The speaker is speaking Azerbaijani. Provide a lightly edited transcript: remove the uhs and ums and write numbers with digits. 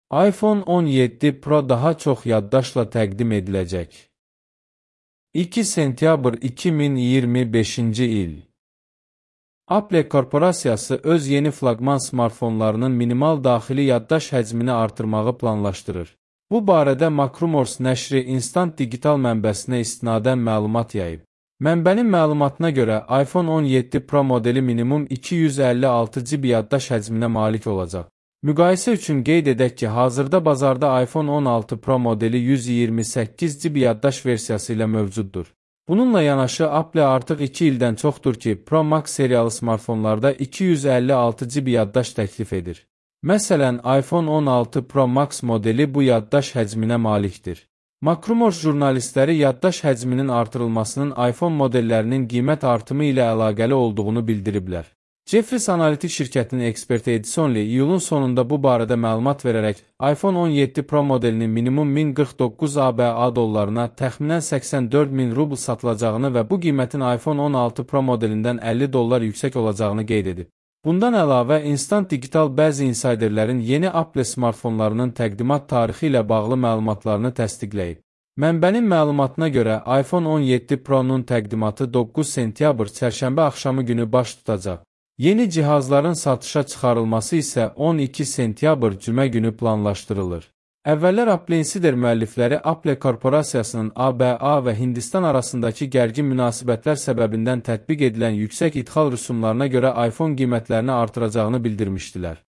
iPhone 17 Pro daha çox yaddaşla təqdim ediləcək. 2 sentyabr 2025-ci il. Apple korporasiyası öz yeni flaqman smartfonlarının minimal daxili yaddaş həcmini artırmağı planlaşdırır. Bu barədə Macrumors nəşri Instant Digital mənbəsinə istinadən məlumat yayıb. Mənbənin məlumatına görə iPhone 17 Pro modeli minimum 256 GB yaddaş həcminə malik olacaq. Müqayisə üçün qeyd edək ki, hazırda bazarda iPhone 16 Pro modeli 128 GB yaddaş versiyası ilə mövcuddur. Bununla yanaşı, Apple artıq 2 ildən çoxdur ki, Pro Max seriyalı smartfonlarda 256 GB yaddaş təklif edir. Məsələn, iPhone 16 Pro Max modeli bu yaddaş həcminə malikdir. Macrumors jurnalistləri yaddaş həcminin artırılmasının iPhone modellərinin qiymət artımı ilə əlaqəli olduğunu bildiriblər. Jefferies analitik şirkətinin eksperti Edison Lee iyulun sonunda bu barədə məlumat verərək iPhone 17 Pro modelinin minimum 1049 ABA dollarına təxminən 84 min rubl satılacağını və bu qiymətin iPhone 16 Pro modelindən 50 dollar yüksək olacağını qeyd edib. Bundan əlavə, Instant Digital bəzi insiderlərin yeni Apple smartfonlarının təqdimat tarixi ilə bağlı məlumatlarını təsdiqləyib. Mənbənin məlumatına görə iPhone 17 Pro-nun təqdimatı 9 sentyabr çərşənbə axşamı günü baş tutacaq. Yeni cihazların satışa çıxarılması isə 12 sentyabr cümə günü planlaşdırılır. Əvvəllər Apple Insider müəllifləri Apple korporasiyasının ABA və Hindistan arasındakı gərgin münasibətlər səbəbindən tətbiq edilən yüksək idxal rüsumlarına görə iPhone qiymətlərini artıracağını bildirmişdilər.